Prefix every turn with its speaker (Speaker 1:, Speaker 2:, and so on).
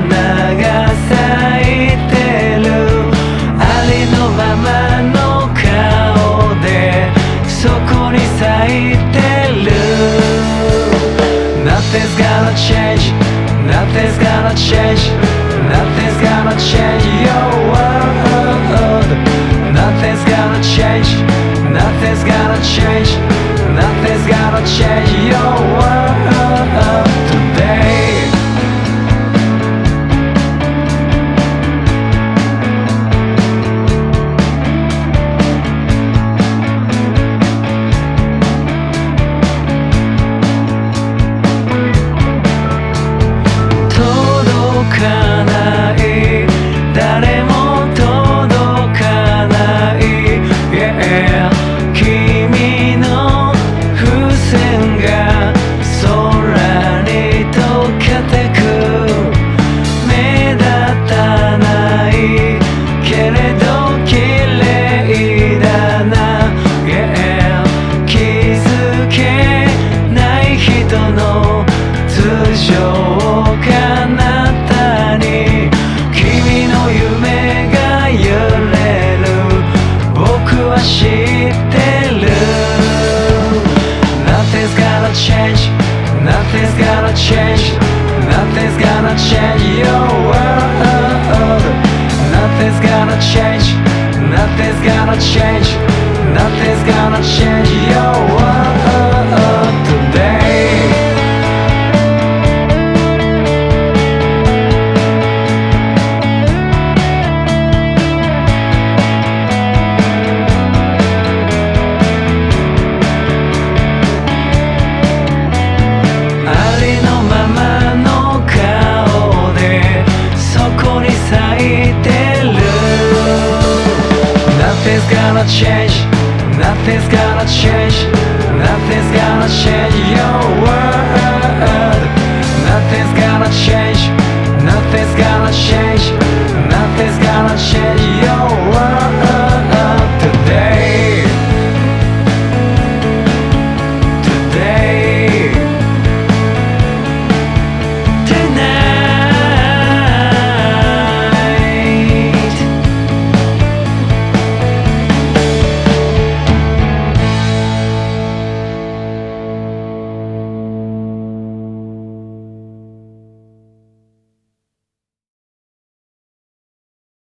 Speaker 1: 花が咲いてるありのままの顔でそこに咲いてる Nothing's gonna change Nothing's gonna change Nothing's gonna change your world Nothing's gonna change Nothing's gonna change Nothing's gonna change your world today誰も届かない、yeah、君の風船が空に溶けてく目立たないけれど綺麗だな、yeah、気づけない人の頭上彼方に君の夢が揺れる僕は知ってる Nothing's gonna change Nothing's gonna change Nothing's gonna change your world Nothing's gonna change Nothing's gonna change Nothing's gonna change your